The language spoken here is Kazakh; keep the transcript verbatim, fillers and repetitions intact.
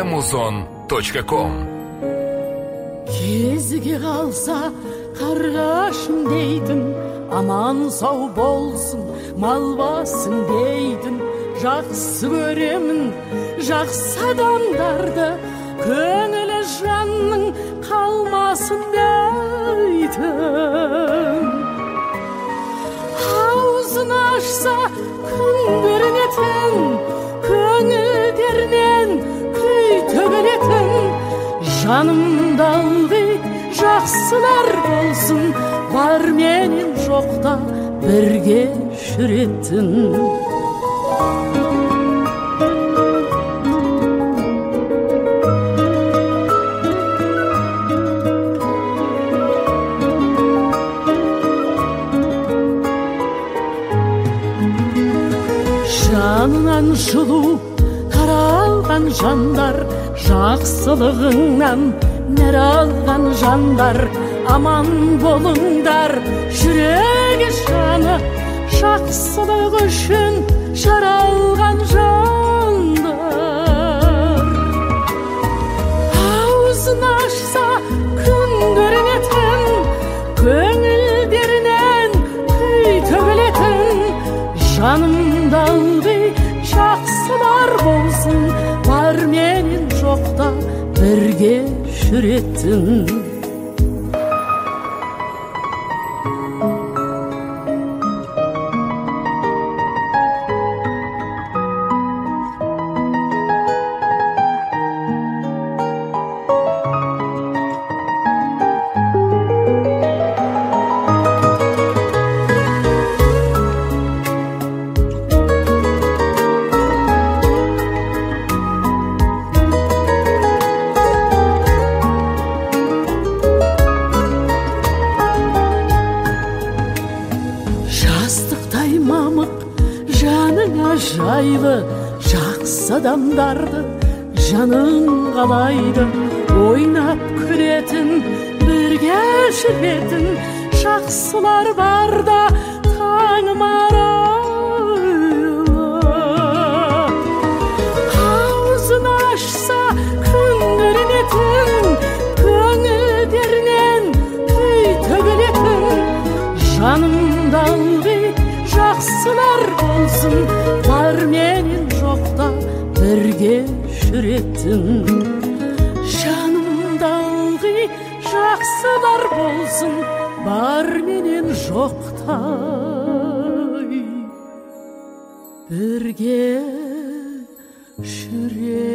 амазон точка ком. Кезіге қалса қарғашым дейтін, аман сау болсын мал басын дейтін. Жақсы көремін жақсы адамдарды, көңілі жанның қалмасын дейтін. Аузын ашса күн көрінетін, көңілдерінен күй төгілетін. Жанымда ылғи жақсылар болсын, бар менен жоқта бірге жүретін. Жанынан жылу таралған жандар, жақсылығыңнан нәр алған жандар, аман болыңдар. Жүрегі жаны жақсылық үшін жаралған жандар. Аузын ашса күн көрінетін, көңілдерінен күй төгілетін. Жанымда ылғи жақсылар болсын, бар менен жоқта бірге жүретін. Жастықтай мамық жаныңа жайлы, жақсы адамдарды жаның қалайды. Ойнап күлетін, бірге жүретін жақсылар барда таңым арайлы. Аузын ашса күн көрінетін, көңілдерінен күй төгілетін. Жанымда ылғи жақсылар болсын, бар менен жоқта бірге жүретін. Жанымда ылғи жақсылар болсын, бар менен жоқта бірге жүретін.